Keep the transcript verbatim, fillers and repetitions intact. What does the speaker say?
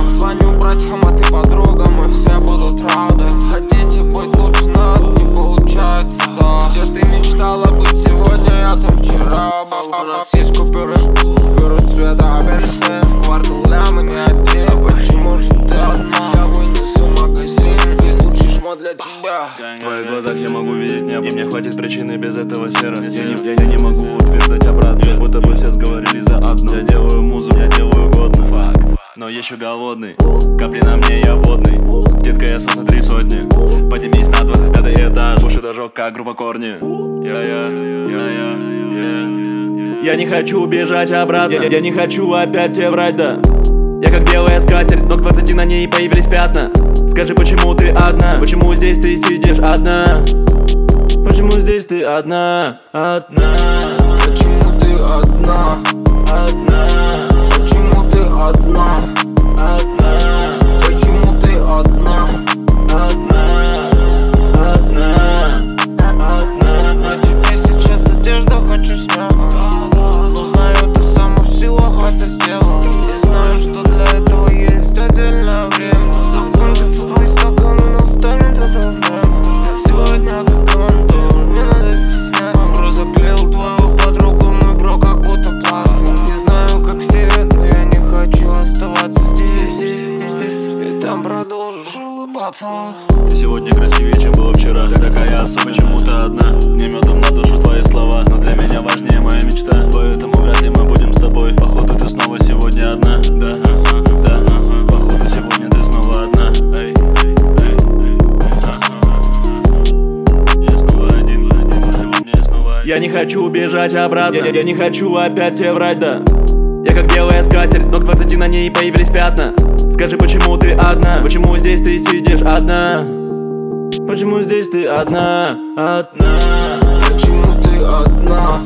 Звоню братьям, а ты подругам, и все будут рады. Хотите быть лучше нас, не получается, да. Где ты мечтала быть сегодня, я там вчера был. У нас есть купюры, купюры цвета апельсин. В квартал лямы не одни, а почему же ты одна? Я вынесу магазин, есть лучший шмот для тебя. В твоих глазах я могу видеть небо, и мне хватит причины без этого серо. Я не, я, я не могу утверждать обратно, как будто бы все сговорились за одно. Я делаю музыку, я делаю годно, факт, но еще голодный. Капли на мне, я водный. Детка, я солнце три сотни. Поднимись на двадцать пятый этаж, уши дожег, как группа Корни. Я-я, я-я, я Я не хочу убежать обратно, я, я не хочу опять тебе врать, да. Я как белая скатерть, но к двадцати на ней появились пятна. Скажи, почему ты одна? Почему здесь ты сидишь одна? Почему здесь ты одна? Одна. Почему ты одна? Одна. Почему ты одна? Одна. Почему ты одна? Одна. Одна. Одна. На тебе сейчас одежда хочу снять, но знаю, ты сама в силах это сделать. И знаю, что для этого есть отдельное время. Закончится твой стакан и настанет это время. Сегодня как командор, не надо стесняться. Бро заклеил твою подругу, мой бро как будто пластик. Не знаю, как все, но я не хочу оставаться здесь. И там продолжишь улыбаться. Ты сегодня красивее, чем было вчера. Ты такая особая, почему-то одна. Мне медом на душу твои слова, но для меня важнее моя мечта. Поэтому вряд ли мы будем с тобой. Походу ты снова сегодня одна. Да, ага, да, ага. Походу сегодня ты снова одна. Эй, эй, эй, эй, ага. Я снова один, сегодня я снова один. Я не хочу убежать обратно, я, я не хочу опять тебе врать, да. Я как белая скатерть, но к двадцати на ней появились пятна. Скажи, почему ты одна? Почему здесь ты сидишь одна? Почему здесь ты одна? Одна. Почему ты одна?